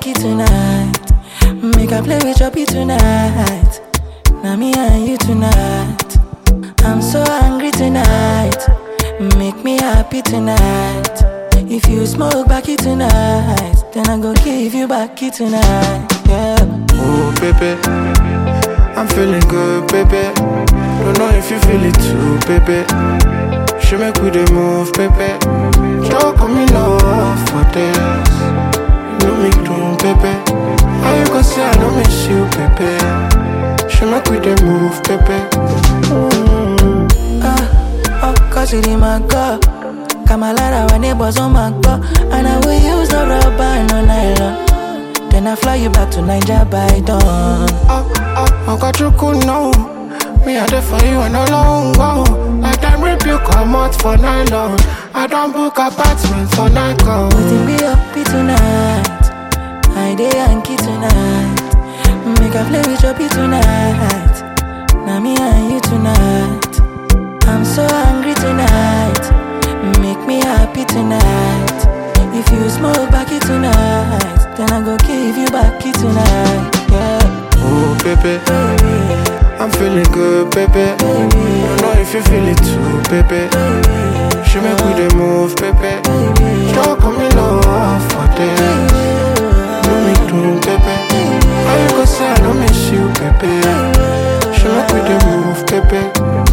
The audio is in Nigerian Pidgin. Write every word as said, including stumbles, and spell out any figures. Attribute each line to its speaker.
Speaker 1: Yankee tonight. Make I play with your beat tonight. Now me and you tonight. I'm so angry tonight. Make me happy tonight. If you smoke backy tonight, then I go give you backy tonight. Yeah.
Speaker 2: Oh baby, I'm feeling good, baby. Don't know if you feel it too, baby. She make we dey move, baby. Don't call me love for this. You know me too, baby. How you gonna say I don't miss you, baby? She make we dey move, baby.
Speaker 1: Mm. Ah, oh, cause it in my car. Kamalara when neighbors on my car. And I will use the rubber, no nylon. Then I fly you back to Niger by dawn.
Speaker 2: Oh, oh, I got you cool now. Me I there for you and no long go. Like time rip you come out for nylon. I don't book apartment for night call.
Speaker 1: Waiting be happy tonight. I dey Yankee tonight. Make I play with your beat tonight. Now me and you tonight. I'm so angry tonight. Make me happy tonight. If you smoke backy tonight, then I go give you backy tonight. Yeah.
Speaker 2: Oh baby,
Speaker 1: Baby,
Speaker 2: I'm feeling good, baby.
Speaker 1: baby,
Speaker 2: Don't know if you feel it too, baby.
Speaker 1: baby.
Speaker 2: She make we dey move, baby. Don't call me love for this. You me too, baby. How you gonna say I don't miss you, baby? She make we dey move, baby.